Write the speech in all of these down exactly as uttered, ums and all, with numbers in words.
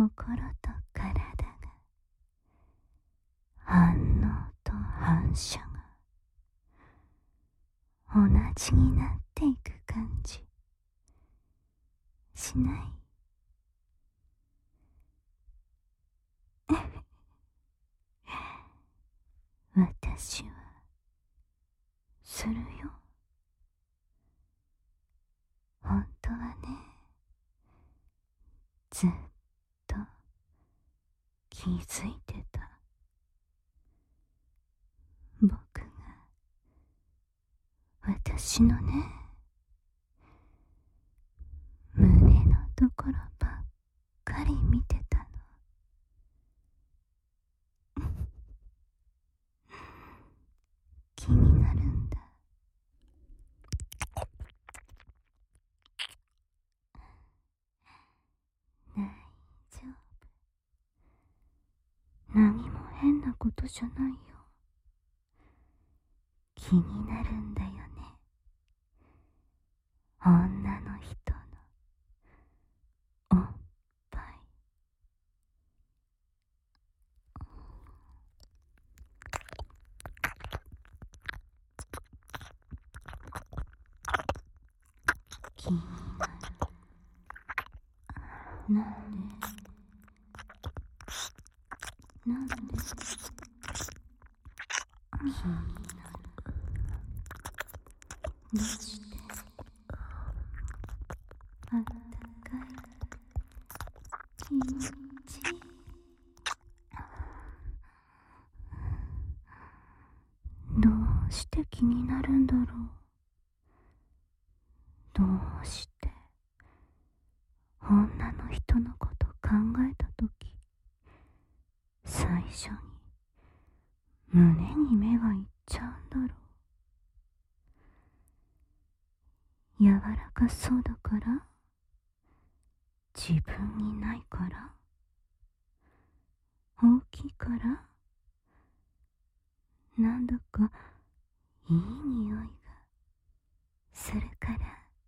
心と体が反応と反射が同じになっていく感じしない？私はするよ。本当はね、ずっと気づいてた。僕が私のね、胸のところばっかり見てたの。気になるんだ。大丈夫。何も変なことじゃないよ。気になるんだよね。女の人のおっぱい。気になる。なんでなんで気になる。どうしてあったかい気持ち。どうして気になるんだろう。どうして女の人のこと考えたとき、最初に胸に目がいっちゃうんだろう。柔らかそうだから？自分にないから？大きいから？なんだかいい匂いがするから？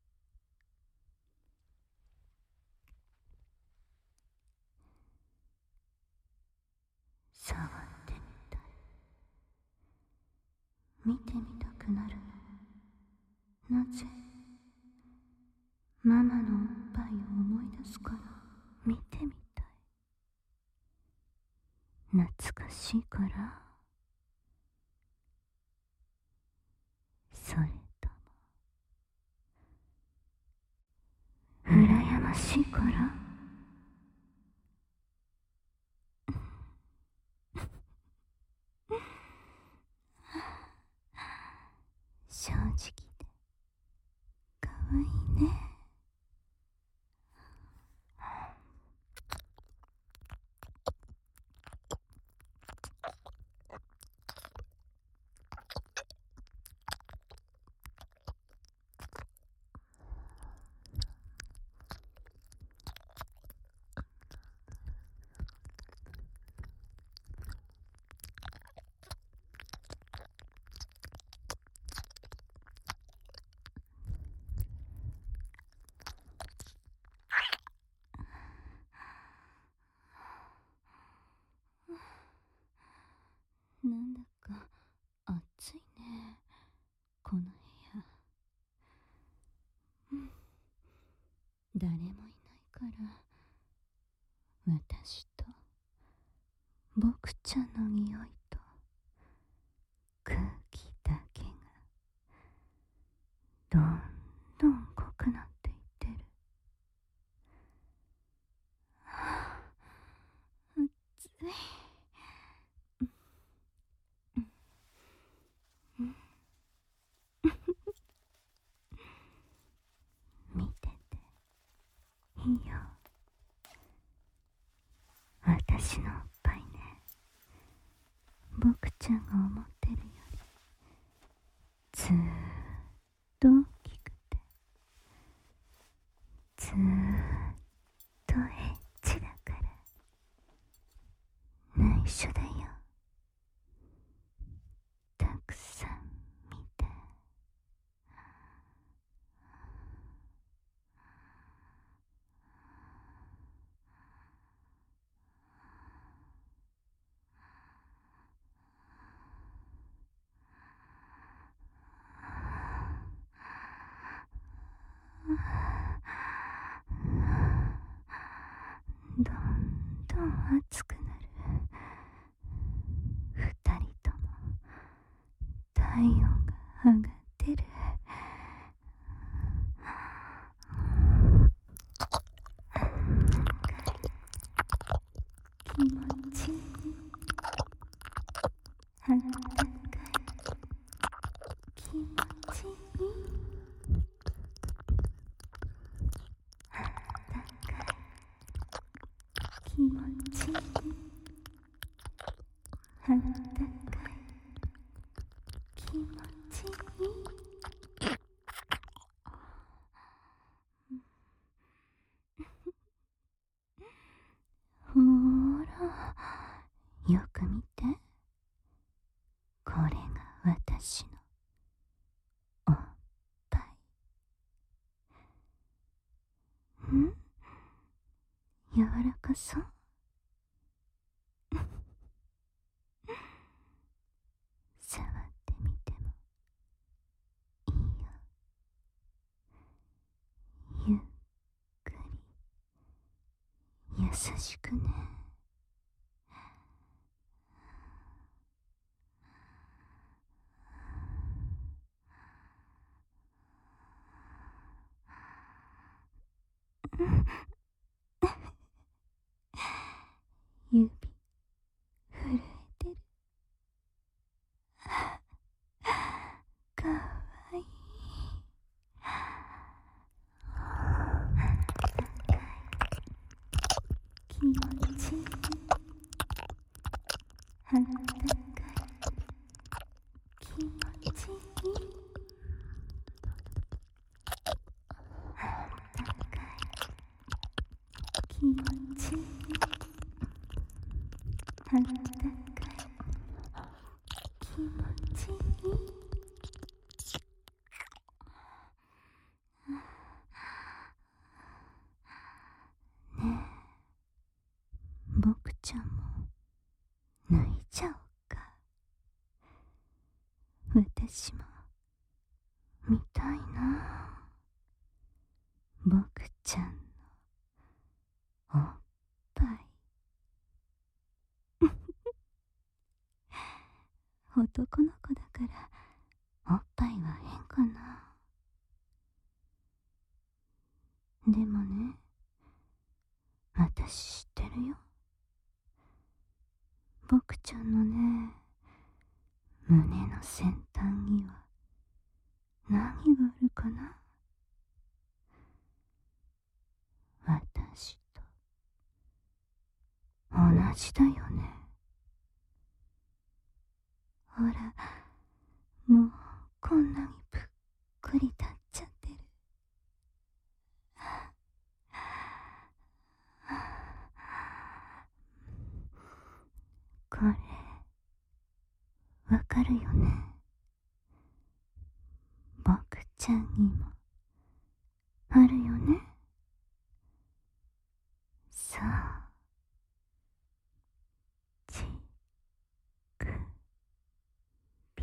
触ってみたい。見てみたくなる。なぜ？ママのおっぱいを思い出すから。見てみたい。懐かしいから？それとも羨ましいから？正直でかわいいね。なんだか暑いね、この部屋。うん、誰もいないから私と僕ちゃんの匂いと空気だけがどんどん濃くなっていってる。はあ、暑い。見てていいよ。私のおっぱいね、僕ちゃんが思ってるよりずーっと大きくて、ずーっとエッチだから内緒だよ。たくさん見て。 体温が上がってる。気持ちいい。あったかい。気持ちいい。あったかい。気持ちいい。あったかい。気持ちいい。ほーら、よく見て。これが私のおっぱい。ん？柔らかそう。触ってみてもいいよ。ゆっくり優しくね。指震えてる。かわいい。気持ちいい。あったかい。気持ちいい。あったかい。気持ちいい。あったかい。気持ちいい。ねえ、僕ちゃんも脱いじゃおうか。私も見たいな。僕ちゃんのおっぱい。男の子だからおっぱいは変かな。でもね、私知ってるよ。僕ちゃんのね、胸の先端には何があるかな。私と同じだよね。ほら、もうこんなにぷっくり立っちゃってる。これわかるよね。僕ちゃんにもあるよね。そう、ちくび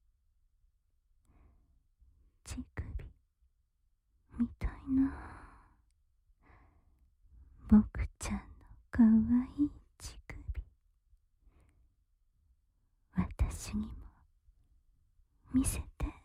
ちくびみたいな。僕ちゃんのかわいいちくび、私にも見せて。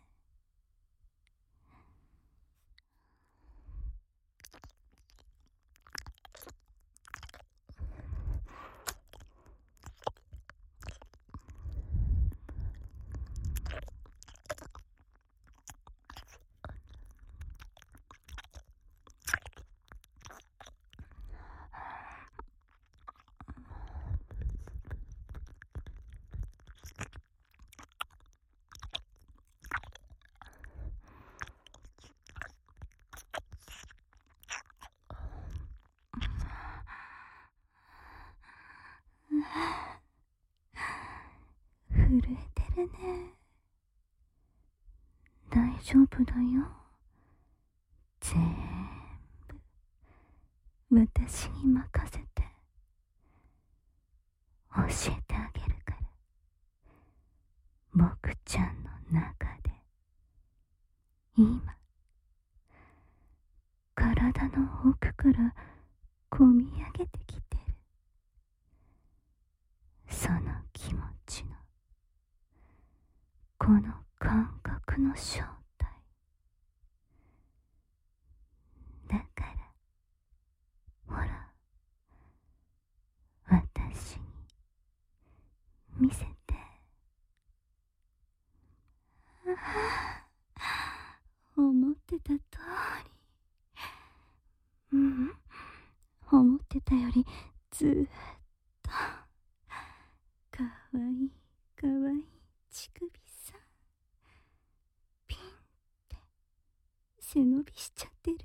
震えてるね。大丈夫だよ。全部私に任せて。教えてあげるから。僕ちゃんの中で今体の奥からこみ上げてきてる。その気持ちのこの感覚の正体だから、ほら、私に見せて。思ってた通り。うん、思ってたよりずーっとかわいいかわいい乳首さ、ピンって背伸びしちゃってる。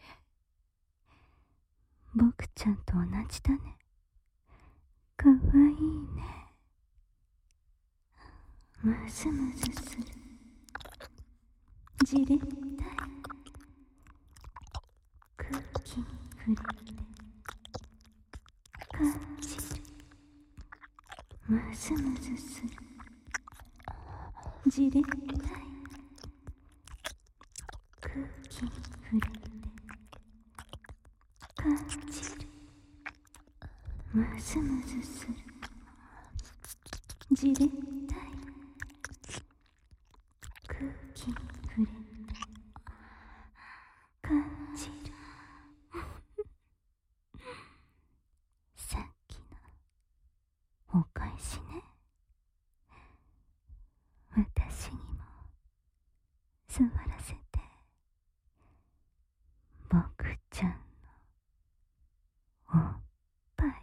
僕ちゃんと同じだね。かわいいね。ムズムズする。じれったい。空気に触れて感じる。ムズムズする。じれったい。空気に触れて感じる。ムズムズする。じれったい。空気に触れて感じる。さっきのお返しね。私にも座らせて。僕ちゃんのおっぱい。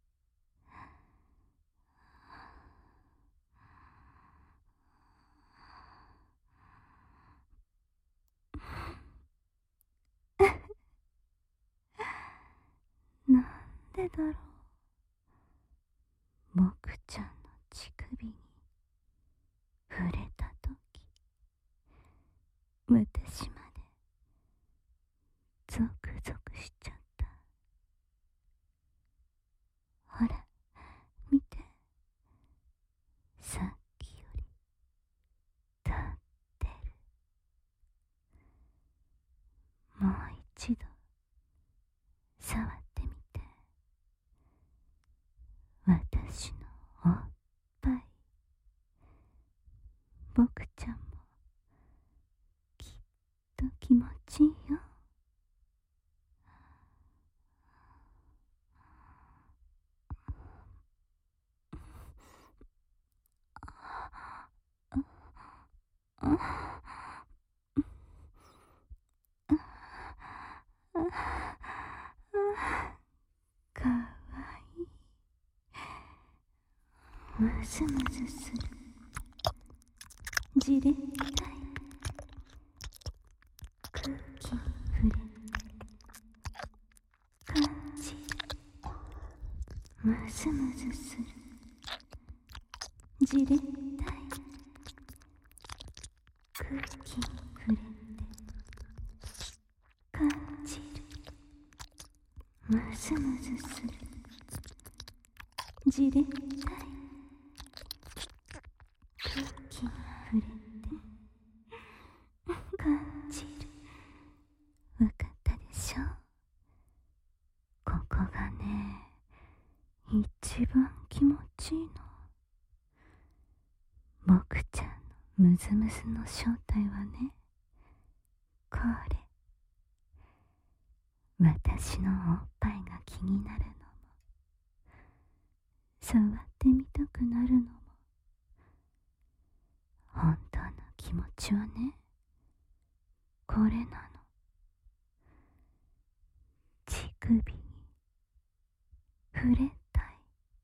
なんでだろう。僕ちゃんの乳首に触れたとき、私までゾクゾクしちゃった。ほら見て、さっきより立ってる。もう一度触ってみて。私のおっぱい。僕ちゃんもきっと気持ちいいよ。かわいい。ムズムズする。じれったい。空気に触れて感じる。ムズムズする。じれったい。空気に触れて感じる。ムズムズする。じれったい。空気に触れて感じる。わかったでしょ。ここがね、一番気持ちいいの。僕ちゃんのムズムズの正体はね、これ。私のおっぱいが気になるのも、触ってみたくなるのも、本当の気持ちはね、これなの。乳首に触れたい。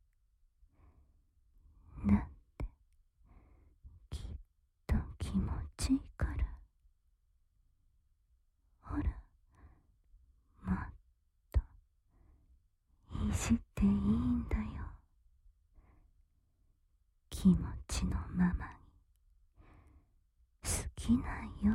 だってきっと気持ちいいから。ほら、もっといじっていいんだよ。気持ちのままに、好きなように。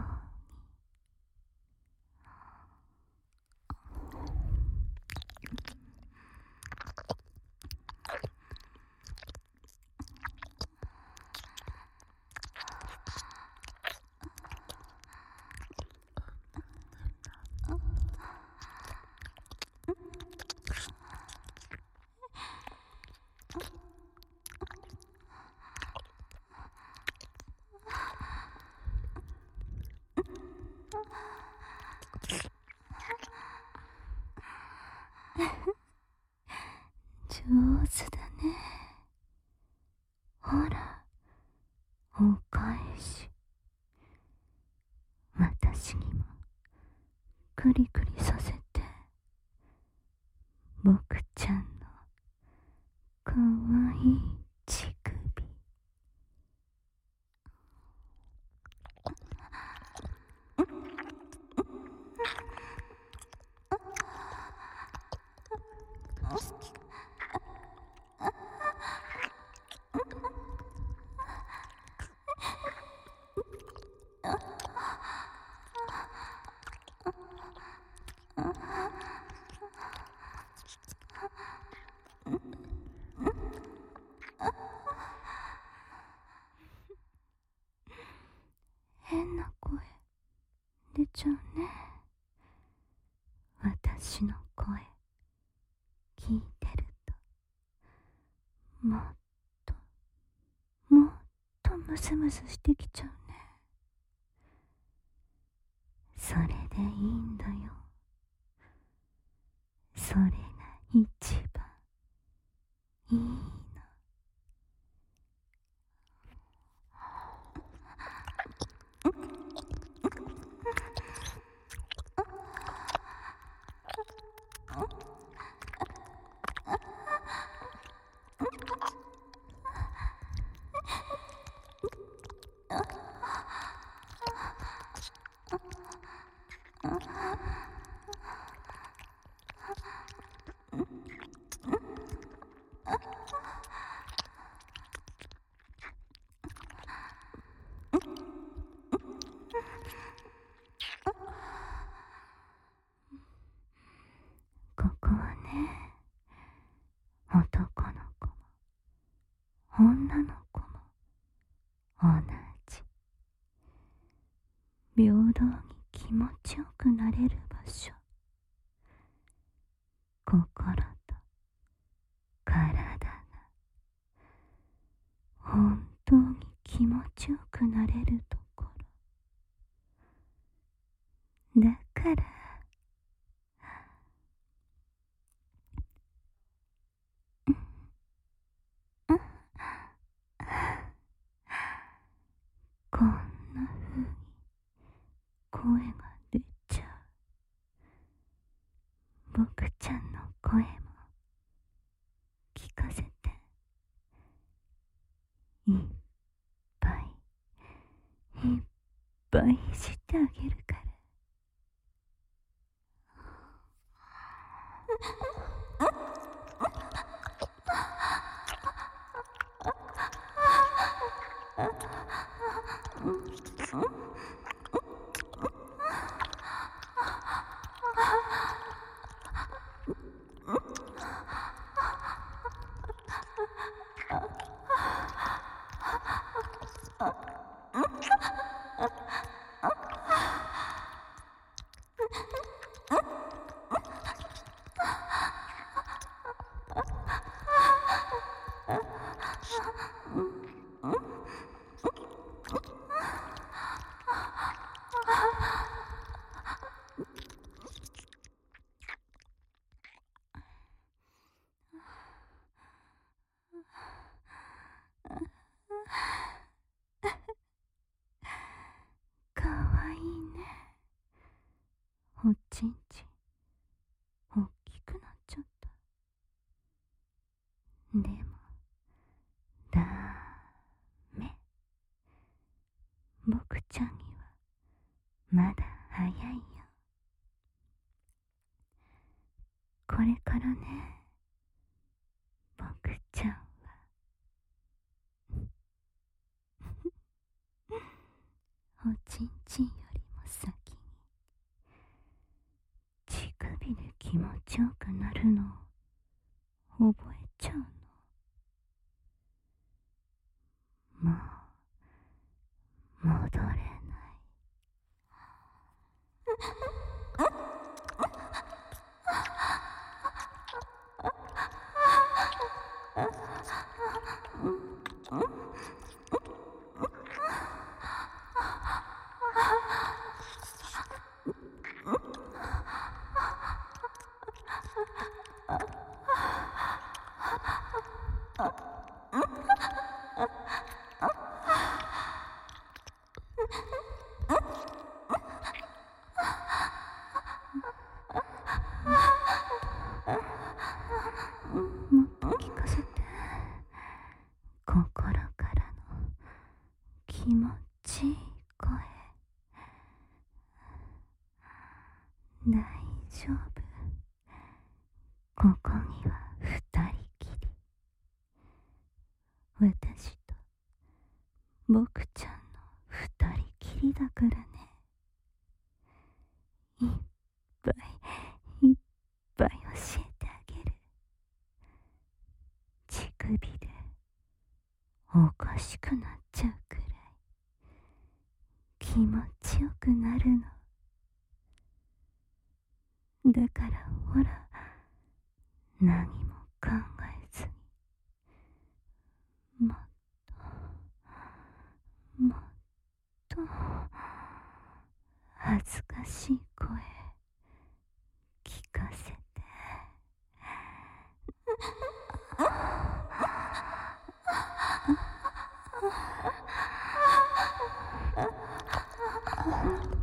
クリクリさせて、僕ちゃんのかわいい乳首。変な声出ちゃうね。私の声聞いてると、もっともっとムスムスしてきちゃうね。それでいいんだよ。それが一番いいの。ここはね、男の子も女の子も同じ、平等に気持ちよくなれる場所。心と体が本当に気持ちよくなれるところだから、こんな風に声が出ちゃう。僕ちゃんの声も聞かせて、いっぱいいっぱいしてあげるから。かわいいね。おちんちんおっきくなっちゃった。でもだめ、僕ちゃんにはまだ早いよ。これからね、僕ちゃんはおちんちんよりも先に乳首で気持ちよくなるのを覚えちゃうの。もう戻れない。 大丈夫。ここには二人きり。私と僕ちゃんの二人きりだからね。いっぱいいっぱい教えてあげる。乳首でおかしくなっちゃうくらい気持ちよくなるの。だからほら、何も考えずに、もっともっと恥ずかしい声聞かせて。